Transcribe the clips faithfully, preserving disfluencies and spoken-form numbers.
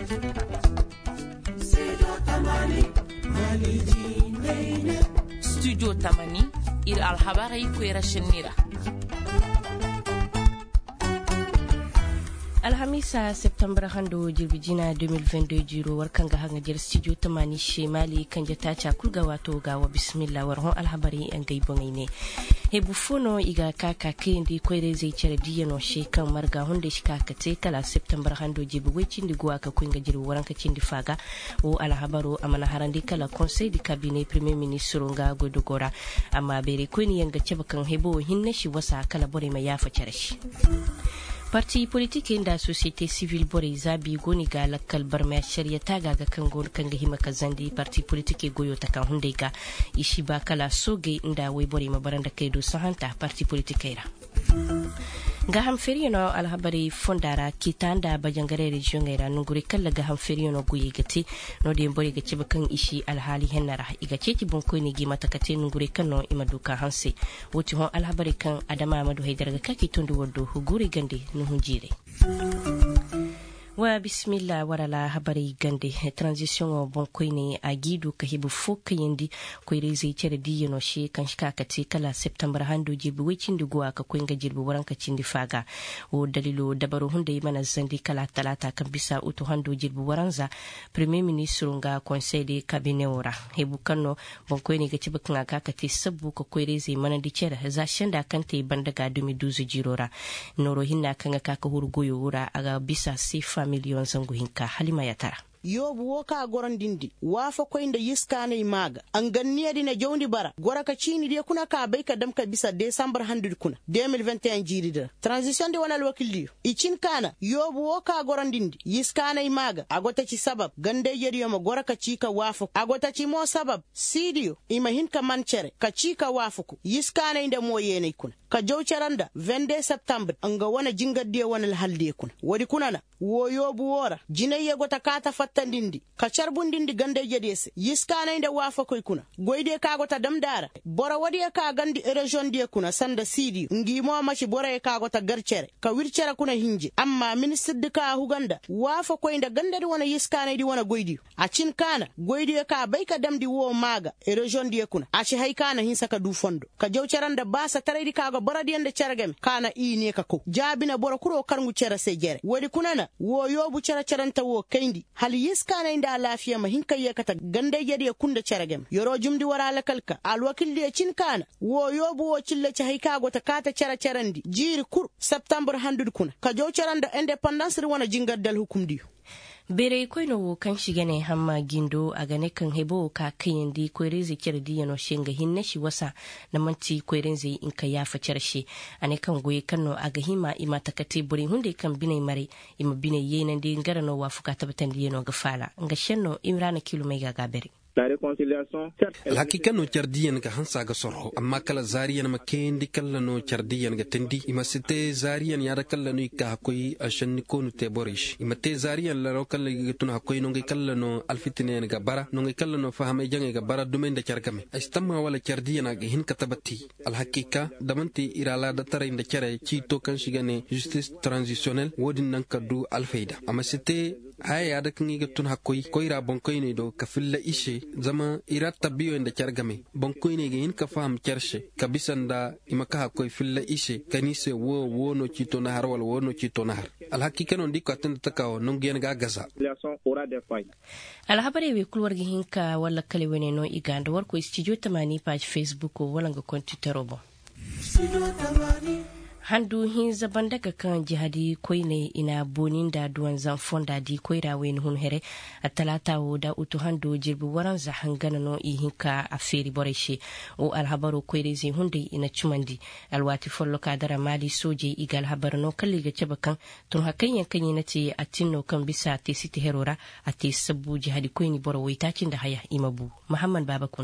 studio tamani ir alhabarai kwera shinira alhamisa september hando jirbijina deux mille vingt-deux jiro warkanga hanga jer studio tamani shemali kanja tacha kulga wato gawa bismillah warhon alhabari en gaybongaine hebu fono iga kaka kendi kwere zai cere diyano shekan marga hunde shi kaka te kala september hando jibu wecin di guwa ka kunga jiru waranka cindi faga o alhabaro amana harandi kala conseil du cabinet premier ministre nga godogora amma bere kweni yanga cebakan hebo hinne shi wasa kala bore mai yafa cere shi parti politique inda société civile bore zabi goni ga lakkal barma shari'a ta ga kan gon kan ga hima kazandi parti politique goyo ta kan hunde ga ishi ba kala soge inda wai bore mabaranda kai do sahanta parti politique ra ga hamferino alhabari fondara kitanda bajangare region era nunguri kala ga hamferino guye gati no de bore ga ciba kan ishi alhali hennara iga ceci bonko ne gi matakate nunguri kanno imaduka hanse woti hon alhabari kan adama amadu haidar ga kaki tondu woddo huguri gande no hunjire wa bismillah warala habari gande transition o bon koyne a gidu ka hibu fokka yindi koyre zai cere diyano she kan shika ka te kala september hando jibu wicin dugo aka koynga jirbu waranka cindi faga o dalilo dabaru hunde mana zandi kala talata kan bisa uto hando jirbu waranza premier ministre nga conseil de cabinet ora hebu kanno bon koyne ga ciba kan aka ka te sabbu ko koyre zai mana di cere za shanda kan te bandaga deux mille douze jirora noro hinna kan aka ka hurgoyo ora aga bisa sifa miliyon zangu hinka halima ya tara yobu woka goron dindi wafa koynda yiskane maga an ganniya dina jawndi bara gora ka chini de kuna ka bay ka dam ka bisa december handu kuna deux mille vingt et un jiri da transition de wonal wakilli icin kana yobu woka goron dindi yiskane maga agota ci sabab gande yeriyo ma gora ka cika wafu agota ci mo sabab sidiyo ima hinka mancere ka cika wafuku yiskane inde mo yene kuna ka jawcaranda vingt-deux septembre anga wana jingadde wonal halde kuna wadi kunana wo yobu wora jinayya gota kata fattandindi ka charbundindi gande jedese yiskana inde wafa koy kuna goyde ka gota damdara bora wadi ka gandi region de kuna sanda sidi ngimo machi bora ka gota garcere ka wircere kuna hinje amma ministre de ka huganda wafa koy nda gande wona yiskana di wona goydi a cin kana goyde ka bay ka damdi wo maga region de kuna a ci hay kana hin saka du fondo ka jawcaranda basa taraydi ka go bora diende cergem kana ini ka ko jabina bora kuro karngu cere se jere wadi kunana wo yobu cere ceranta wo kayndi hal yiskana inda lafiya ma hinka yakata gande yede kunda cergem yoro jumdi wara lakalka alwakil de cin kana wo yobu wo cille ci hayka gota kata cere cerandi jiri kur september handud kuna ka jow ceranda independence wona jingaddal hukumdi bere koyno kan shigane hamma gindo a gane kan hebo ka kayindi koyre zai kira diyano shinga hinne shi wasa na manti koyren zai in ka yafa cershi ane kan goye kanno aga hima ima takate buri hunde kan binai mare ima binai yenan de ngarano wafuka tabatan diyano ga fala nga shenno imrana kilo mai ga bere la réconciliation الحقيقة نو ترديان كهنسا قصره أما كلا زاريان ما كين دي كلا نو ترديان كتندي إما ستة زاريان يارا كلا نو يكاكوي عشان نكون تبوريش إما تة زاريان لرو كلا يجتون هكوي نونجي كلا نو الفتنين كبارا نونجي كلا نو فهم إيجان كبارا دومين دا كركمي استمع ولا ترديان هن كتبتي الحقيقة دمنتي إرالا دترين دا كرا تشيتو كان شيغاني justice transitionnel ودين نانكدو الفايدة أما ستة هاي هذا كني يجتون هكوي كويرا بنكويني دو كفيلا إيشي zama irata biyo inda kyargame banko ne ga yin ka faham kyarshe kabisan da imaka hakoi filla ishe kanise wo wo no kito na har wal wo no kito na har alhakika non diko atanda takawo non gen ga gaza alhabare we kulwar gi hinka wala kale wene no iganda war ko studio tamani page facebook wala ga konti terobo handu hin zaban daga kan jihadi koine ina bonin da duwan zanfon da di koira wen hun here a talata wo da utu handu jirbu waran za hangana no i hinka a feri boreshi o alhabaru koire zai hunde ina chumandi alwati follo ka dara mali soje igal habar no kalli ga cebakan tun hakan yankan yana ce a tinno kan bisa te siti herora a te sabu jihadi koini boro waitacin da haya imabu muhammad baba kunta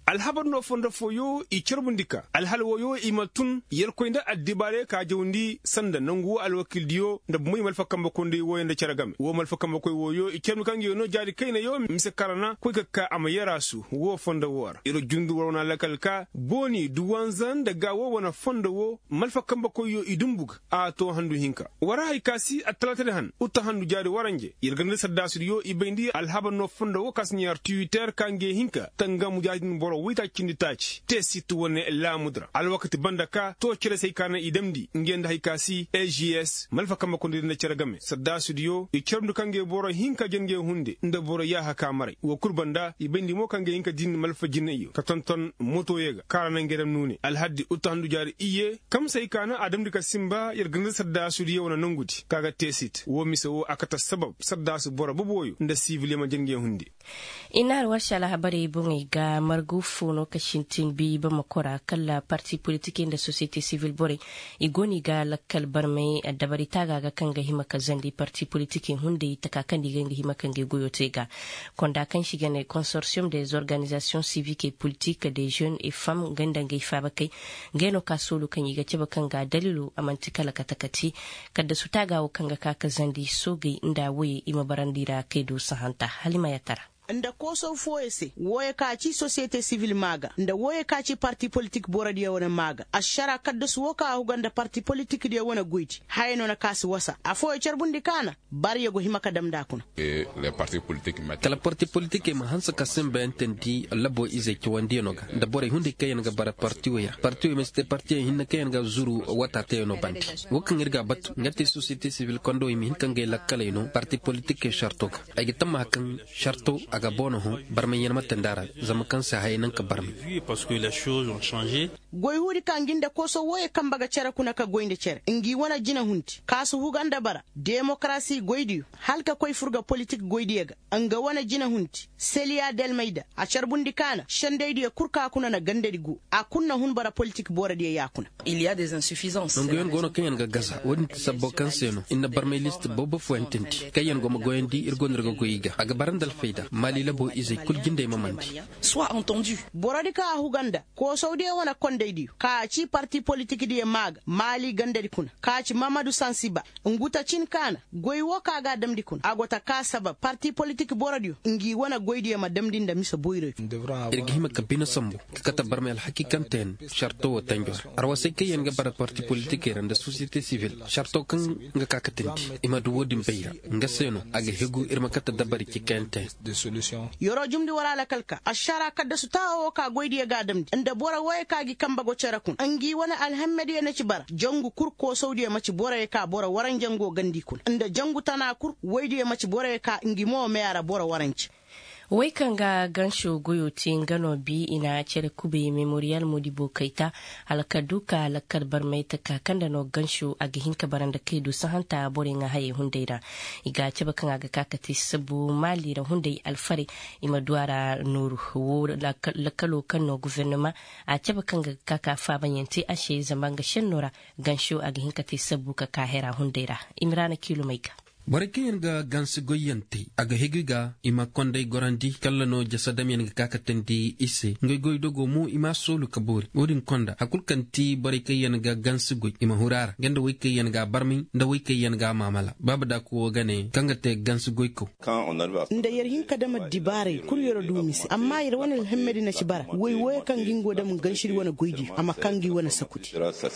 alhabar no fonda foyo i cerbundika alhalwoyo imatun yerkoinda addibare ka jawndi sanda nangu alwakildiyo da muy malfa kamba konde woyanda ceragame wo malfa kamba koy woyo i cermi kangi no jadi kayna yo mise karana koy ka amayara su wo fonda wor iro jundu wona lakalka boni duwanzan da gawo wana fonda wo malfa kamba koy yo idumbug a to handu hinka wara hay kasi atalata han utta handu jadi waranje yirgande sadda su yo ibendi alhabar no fonda wo kasnyar twitter kange hinka tanga mujahidin boro wita kindi tachi te situ wone la mudra al wakati bandaka to cire sai kana idamdi ngenda hay kasi A G S malfa kamba kondi na ceragame sadda studio i cermdu kange boro hinka jenge hunde nda boro ya haka mare wo kurbanda ibendi mo kange hinka din malfa jinne iyo ka tonton moto yega karana ngedam nune al haddi utandu jari iye kam sai kana adamdi ka simba yergande sadda studio wona nangudi kaga tesit wo mise wo akata sabab sadda su boro boboyo nda civil ma jenge hunde inar washala habari bungi ga margu fono kashintin bi ba makora kala parti politique da société civile bore igoni ga lakal barmai dabari taga ga kanga hima kazandi parti politique hunde takakan diga hima kanga goyotega konda kan shiga ne consortium des organisations civiques et politiques des jeunes et femmes ganda ngai fabakai geno kasulu kan yiga ceba kanga dalilu amantikala katakati kada su taga wa kanga kakazandi sogai inda waye ima barandira kaido sahanta halima yatara nda koso foyese woye kaci société civile maga nda woye kaci parti politique bora dia wona maga ashara kadda su woka huganda parti politique dia wona guiti hayno na kasi wasa afoye charbundi kana bar yego himaka damda kuna e les partis politiques kala parti politique ma hansa kasem bententi labo ize ki wandi noga nda bore hunde kayen ga bara parti waya parti me ste parti hinna kayen ga zuru wata te no bandi wokan irga bat ngati société civile kondo mi hinkange lakkale no parti politique shartoga ay tamma hakan sharto aga bono ho barme yana matandara zama kansa haynan ka barme parce que les choses ont changé goy hudi kanginde koso woye kambaga cera kuna ka goinde cera ngi wana jina hunti kasu huganda bara demokrasi goydi halka koy furga politique goydiyega anga wana jina hunti selia del maida a charbundi kana shandeydi kurka kuna na gandedi gu akunna hun bara politique bora di yakuna il y a des insuffisances ngoyen gono kayen ga gaza woni sabbo kanseno inna barme liste bobo fo ententi kayen go mo goyendi irgonirgo goyiga aga barandal fayda mali labo izay kul ginde mamandi soit entendu borodi ka huganda ko saudi wana kondeydi ka ci parti politique di maga mali gandedi kuna ka ci mamadou sansiba nguta cin kana goy woka ga damdi kuna agota ka saba parti politique borodi ngi wana goydi ma damdi nda misa boyre irgihima kabina sambo kata barme al hakikanten sharto wa tanjor arwase kayen ga bara parti politique randa société civile sharto kan nga kakatendi ima du wodim bayra nga seno aga hegu irma kata dabari ci kente de solution yoro jumdi wala la kalka ashara kadda su tawo ka goydi ga damdi nda bora waye ka gi kamba go cerakun angi wana alhammedi na ci bara jangu kur ko saudi ma ci bora ka bora waran jango gandi kun nda jangu tana kur woydi ma ci bora ka ngi mo me ara bora waranci wai kanga gansho goyoti ngano bi ina cere kube memorial modibo kaita alkaduka alakar barmaita kakanda no gansho aga hinka baranda kaidu sahanta bore nga haye hundeira iga ceba kanga ga kakati sabu mali ra hundai alfari ima duara nur wo lakalo kanno gouvernement a ceba kanga kaka fa banyente ashe zamanga shennora gansho aga hinka ti sabu ka kahera hundeira imrana kilo maika Barakiyan ga gansi goyante aga hegiga ima konday gorandi kallano jasadamiyan ga kakatendi ise ngoy goy dogo mu ima solu kabori odin konda hakul kanti barakiyan ga gansi goy ima hurara ganda waykayan ga barmi nda waykayan ga mamala babada ko gane kangate gansi goy ko nda yer hin kadama dibare kur yoro dumisi amma yer wonel hemmedi na cibara way way kan gingo dam ganshiri wona goydi amma kangi wona sakuti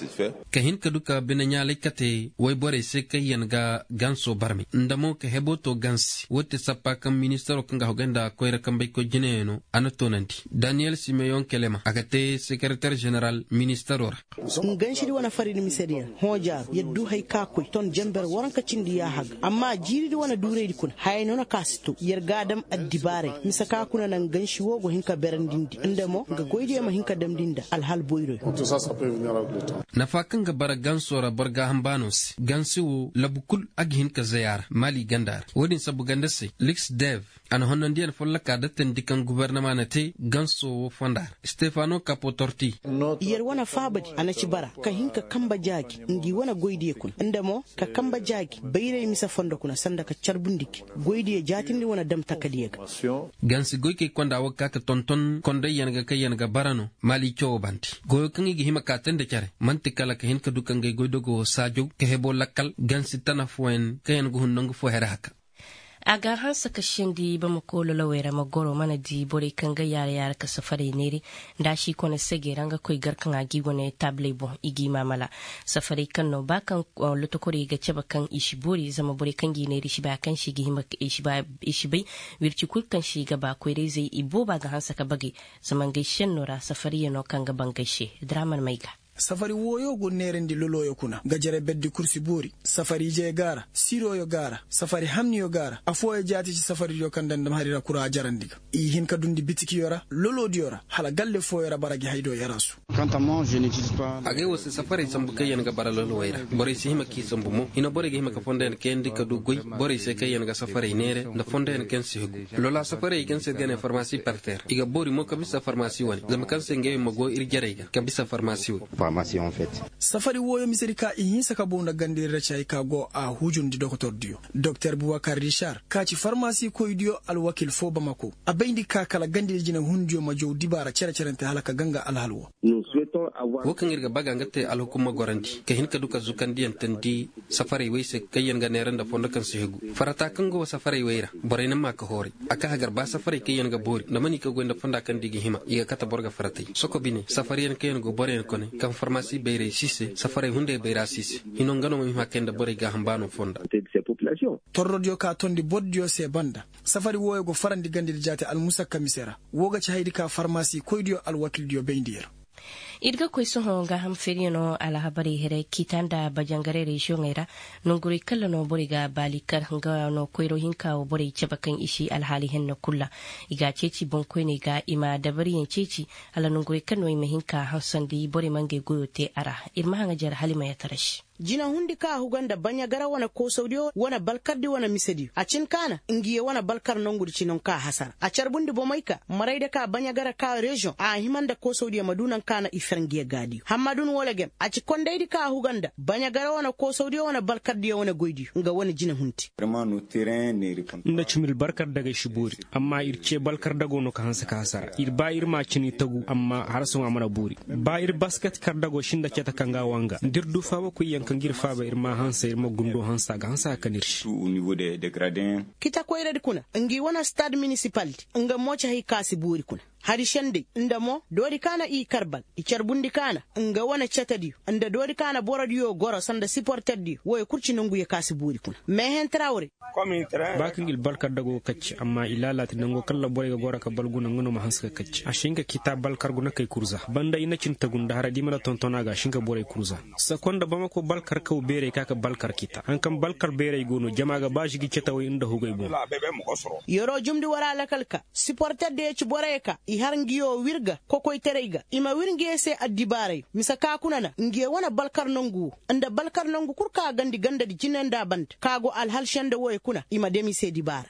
kahin kaduka benanyale kate way bore se kayan ga ganso barmi ndamo ke heboto gansi wote sappa kam ministero kanga hoganda koyra kambay ko jineno anato nanti Daniel Simeon Kelema agate secrétaire général ministero ganshiri wana farid miseria hojar yeddu hay kakoy ton jamber waranka cindi ya hag amma jiridi wana dureydi kun hayno na kasto yergadam addibare misaka kuna nan ganshi wogo hinka berandindi ndemo ga goydi ma hinka damdinda alhal boyro nafa kanga bara gansora barga hambanos gansi wo labukul ag hinka zaya gara mali gandar wodin sabu gandase lix dev an honnon diyan folla ka datten dikan gouvernement na te ganso fondar Stefano Capotorti yer wana fabadi ana ci bara ka hinka kamba jagi ndi wana goydiye kun ndamo ka kamba jagi bayre misa fondo kuna sanda ka charbundiki goydiye jatindi wana dam takadiye gansi goyke konda wakka ka tonton konda yanga ka yanga barano mali cho banti goyo kangi gi hima ka tende chare mantikala ka hinka dukan ngay goydogo sajo ka hebo lakkal gansi tanafuen ka yanga hunnangu fo heraka aga hansa kashin di ba mu kolo lawera magoro mana di bore kan ga yare yare ka safare neri da shi kone sege ranga koi garkan agi wone table bo igi mamala safare kan no ba kan luto kore ga ceba kan ishi bore zama bore kan gi neri shi ba kan shi gi hima ishi ba ishi bai wirci kul kan shi ga ba koi zai ibo ba ga hansa ka bage zaman gaishen nora safare no kan ga ban gaishe draman maiga safari woyo go nerendi loloyo kuna gajere beddi kursi buri safari je gara siro yo gara safari hamni yo gara afo e jati ci safari yo kandan dam harira kura jarandiga i hin ka dundi bitiki yora lolo diora hala galle fo yora baragi haydo yarasu quant à moi je n'utilise pas age wo safari sambu kayen ga bara lolo wayra bore si hima ki sambu mo ina bore ga hima ka fonde en kendi ka du goy bore se kayen ga safari nere na fonde en ken si hugu lola safari ken se gane pharmacie par terre iga bori mo ka bisa pharmacie wani zama kan se ngewe mago ir jarega ka bisa pharmacie pharmacie en fait safari woyo misirika ihin saka bonda gandire chai kago a hujundi docteur dio docteur Boubacar Richard kaci pharmacie ko idio al wakil fo bamako abendi ka kala gandire jina hundio majo dibara cere cerente halaka ganga al halwa wokan irga baga ngate al hukuma goranti ka hin ka duka zukandi entandi safari wayse kayen ga neran da fonda kan sehegu farata kan go safari wayra borena ma ka hori aka hagar ba safari kayen ga bori da mani ka gonda fonda kan digi hima iga kata borga farati soko bine safari en kayen go boren kone kan pharmacie beire sisse safari hunde beira sisse hinon ngano mi makenda bore ga hambano fonda torrodio ka tondi boddio se banda safari woyo go farandi gandil jate al musa kamisera woga ci haydi ka pharmacie koydio al wakil dio beyndiro irga koy soho ga ham ferino ala habari here kitanda bajangare resho ngaira nunguri kala no boriga balikar nga no koyro hinka o bori cebakan ishi alhali henno kulla iga ceci bon koyne ga ima dabari en ceci ala nunguri kano ima hinka hansandi bori mange goyote ara irma hanga jar halima ya tarash jina hundi ka huganda banya gara wana ko saudio wana balkar di wana misedi a cin kana ingiye wana balkar nonguri cinon ka hasar a carbundi bomaika maraida ka banya gara ka region a himanda ko saudio madunan kana ifrangiye gadi hamadun wala gem a ci kondaidi ka huganda banya gara wana ko saudio wana balkar di wana goidi nga wana jina hunti inda cimil barkar daga shiburi amma irce balkar dago no ka hansa ka hasara ir ba ir ma cini tagu amma har sun amana buri ba ir basket kar dago shinda ceta kanga wanga dirdu fa ba ku yankan girfa ba irma hansa irma gundo hansa ga hansa kanirshi au niveau des des gradins kita koyre kuna ngi wana stade municipality nga mocha hay kasi buri kuna hari shende ndamo dori kana i karbal i charbundi kana nga wana chatadi anda dori kana boradiyo goro sanda supporter di woy kurci nangu ya kasi buri kuna mehen trawre bakingil balkar dago kacci amma ilalati nango kala bore ga gora ka balguna ngono ma hanska kacci ashinga kita balkar guna kai kurza banda ina cinta gunda haradi mana tontona ga shinga bore kurza sakonda bamako balkar ka bere kaka balkar kita an kan balkar bere gono jamaga bashi gi ceta way inda hugay bo yoro jumdi wara lakalka supporter de ci bore ka i har ngiyo wirga kokoy tereyga ima wirnge se addibare misaka kunana ngiye wana balkar nangu anda balkar nangu kurka gandi ganda di jinenda band kago al halshande woy kuna ima demi se dibara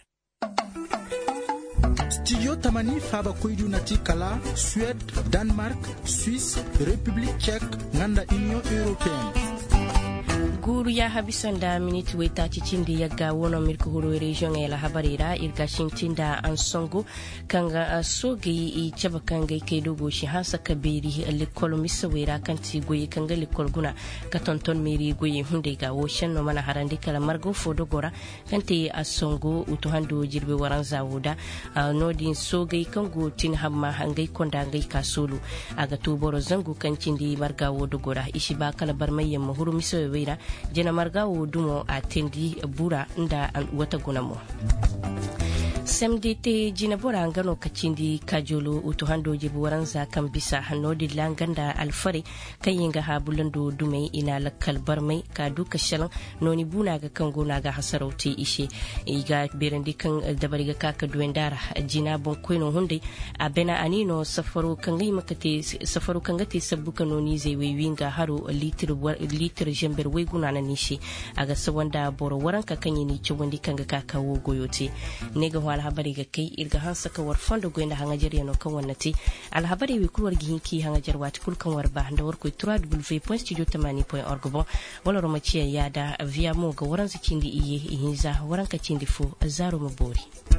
studio tamani faba koydu nati kala Suède, Danemark, Suisse, République tchèque nganda Union européenne guru ya habisan da minute weta cikin da yaga wono mirko horo region ya habarira irga shintin da an songo kanga soge i chaba kanga kai dogo shi hansa kabiri likol misawira kanti goyi kanga likol guna ka tonton meri goyi hunde ga wo shanno mana harande kala margo fodo gora kanti asongo uto hando jirbe waran zawuda nodin soge kango tin hamma hangai konda ngai kasulu aga to boro zangu kancin di marga wodo gora ishi ba kala barmayyan mahuru misawira jena marga wo dumo a tendi bura nda an wata gunamo semdete jina bora ngano kacindi kajolo uto hando jibu waranza kan bisa hanodi langanda alfare kayinga ha bulando dume ina lakkal barmai ka duka shalan noni buna ga kan gona ga hasarauti ishe iga berandi kan dabariga kaka duendara jina bon koino hunde abena anino safaru kan ngai makate safaru kan gati sabbuka noni zai winga haro litir litir jember wai guna na nishi aga sawanda boro waranka kanyi ni chuwandi kanga kaka wo goyote nega wala habari ga kai irga hansa ka war fondo goyna hanga jariya no kan wannati al habari wi kulwar gihinki hanga jarwati kul kan war ba da war ko w w w point studio tamani point org bon wala roma ciya yada via mo ga waran zikindi iye ihinza waran ka cindi fu zaro mabori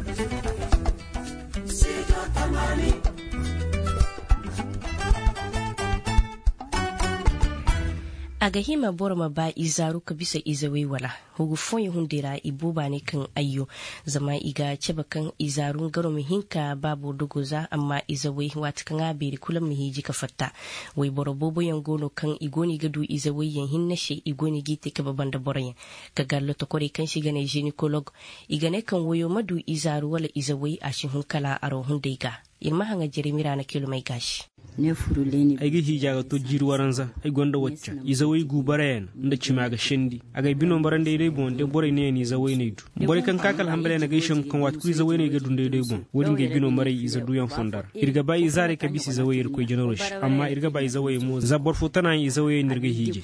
aga hima borma ba izaru ka bisa izawai wala hugu fonye hundira ibuba ne kan ayyo zama iga ceba kan izarun garo mihinka babu duguza amma izawai wata kan abiri kulan mihiji ka fatta wai boro bobo yangono kan igoni gadu izawai yan hinnashe igoni gite ka baban da borayen ka gallo to kore kan shiga ne gynecolog igane kan wayo madu izaru wala izawai a shin hunkala aro hundaiga irma hanga jerimira na kilo mai gashi ne furuleni ai gihi jaga to jiru waranza ai gonda wacca izawai gubarayan nda cimaga shendi aga bino barande dai bon de bore ne ni zawai ne du bore kan kakal hambale na gaisham kan wat ku izawai ne ga dunde dai bon wodin ga bino marai iza duyan fondar irga bai izare ka bisi zawai ir ko generosh amma irga bai zawai mo zabor futana izawai nirga hiji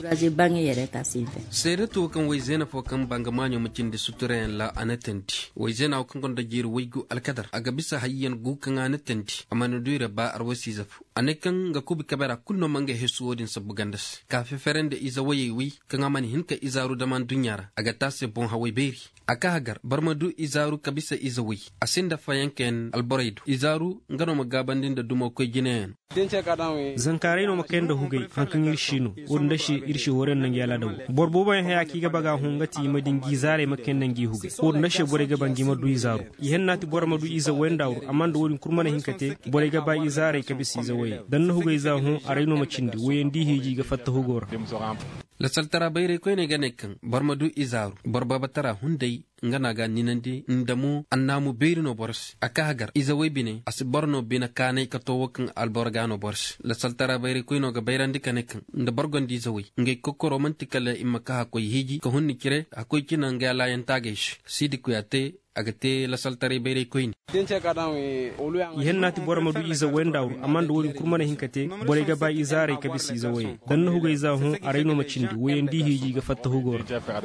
sere to kan wai zena fo kan banga manyo mucin da suturen la anatenti wai zena kan gonda jiru wai gu alkadar aga bisa hayyan gu kan anatenti amma no duira ba arwasi zafu anekan ga kubi kabara kunno manga hesu wodin sabu gandas ka fe ferende iza wayewi kan amani hinka izaru daman dunyara aga tase bon hawai beri aka hagar barmadu izaru kabisa izawi asinda fayanken alboraidu izaru ngano magabandin da dumo ko ginen zankare no makenda hugay hankan irshino wonda shi irshi horen nan yala daw borbo ban haya ki ga baga hungati madin gizare makenda ngi hugay wonda she bore ga bangi madu izaru yennati bormadu iza wendawru amanda wodin kurmana hinkate bore ga ba izare kabisa izawi dan hugay za hu arayno macindi woyendi hiji ga fatta hugor la saltara bayre ko ne gane kan barmadu izaru borba batara hundai ngana ga ninandi ndamu annamu beyrino bors aka hagar izawai bine as borno bina kanai ka to wakan alborgano bors la saltara bayre ko no ga bayrandi kane kan nda borgondi izawai ngai kokko romantikala imma ka ko hiji ko hunni kire akoy kinan ga la yantagesh sidi ko yate agate la saltare bayre ko ni yennati bormadu iza wendawru amanda wodi kurmana hinkate bore ga ba izare kabisi izawai dan hugo iza hu arayno macindi woyendi hiji ga fatta hugor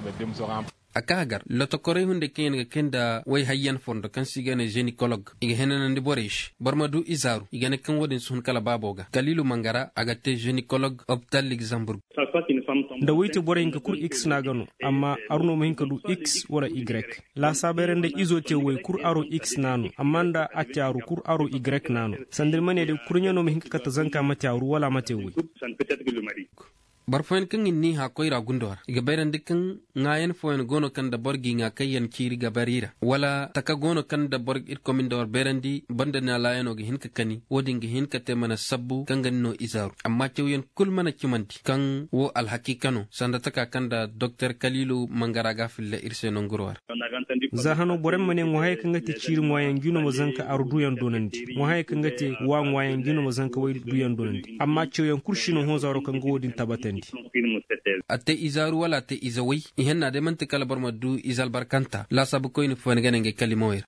aka hagar loto kore hunde ken ga kenda way hayyan fondo kan sigane gynecolog iga henanandi boresh barmadu izaru igane kan wodin sun kala baboga kalilu mangara agate gynecolog optal luxembourg da wite bore inga kur x na gano amma arno mo hinka du x wala y la sabere nde izote way kur aro x nano amma nda atyaru kur aro y nano sandir mane de kurnya no mo hinka kata zanka matyaru wala matewi barfoen kan inni ha koira gundor iga bayran dikan ngayen foen gono kan da borgi nga kayan kiri ga barira wala taka gono kan da borg it komindor berandi banda na layano ga hinka kani wodin ga hinka te mana sabbu kan ganno izaru amma cewyen kul mana kimanti kan wo al hakikano sanda taka kan da dr kalilu mangara ga filla irse non gurwar zahano borem mane mo hay kan gati ciri moyen gino mo zanka ardu yan donandi mo hay kan gati wa moyen gino mo zanka way du yan donandi amma cewyen kurshino ho zaro kan godin tabata ate izaru wala ate izawai ihenna de mantikala barmadu izal barkanta la sabu koyni fo ngene nge kalimower